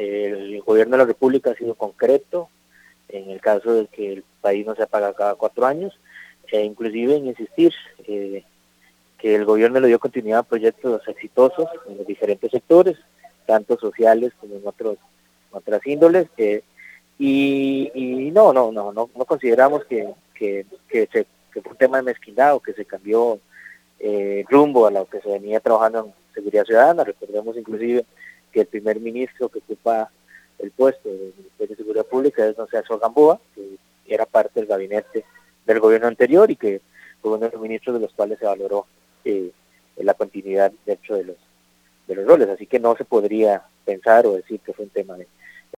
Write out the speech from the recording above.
El gobierno de la República ha sido concreto en el caso de que el país no se apaga cada 4 años, e inclusive en insistir que el gobierno le dio continuidad a proyectos exitosos en los diferentes sectores, tanto sociales como en otras índoles, y no consideramos que fue un tema de mezquindad o que se cambió rumbo a lo que se venía trabajando en seguridad ciudadana. Recordemos inclusive que el primer ministro que ocupa el puesto del Ministerio de Seguridad Pública es don César Gamboa, que era parte del gabinete del gobierno anterior y que fue uno de los ministros de los cuales se valoró la continuidad dentro de los roles, así que no se podría pensar o decir que fue un tema